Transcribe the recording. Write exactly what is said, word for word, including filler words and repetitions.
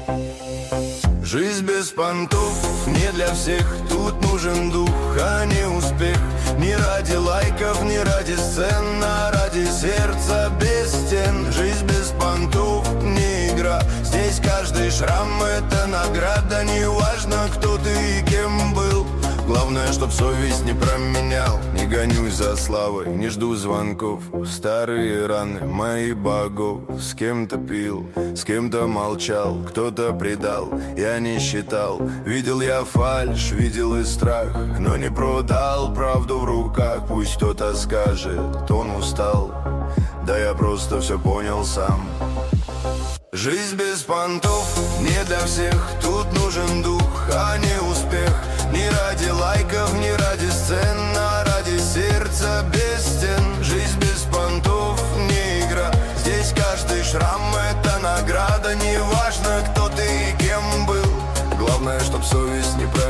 Жизнь без понтов не для всех, тут нужен дух, а не успех. Не ради лайков, не ради сцен, а ради сердца без стен. Жизнь без понтов не игра, здесь каждый шрам это награда. Не важно, кто ты и кем был, главное, чтоб совесть не променял. Не гонюсь за славой, не жду звонков. Старые раны моих богов. С кем-то пил, с кем-то молчал, кто-то предал, я не считал. Видел я фальшь, видел и страх, но не продал правду в руках. Пусть кто-то скажет, он устал, да я просто все понял сам. Жизнь без понтов не для всех, тут нужен дух, а не успех. Не ради лайков, не ради сцен, а ради сердца без стен. Жизнь без понтов не игра, здесь каждый шрам это награда. Не важно, кто ты и кем был, главное, чтоб совесть не проявилась.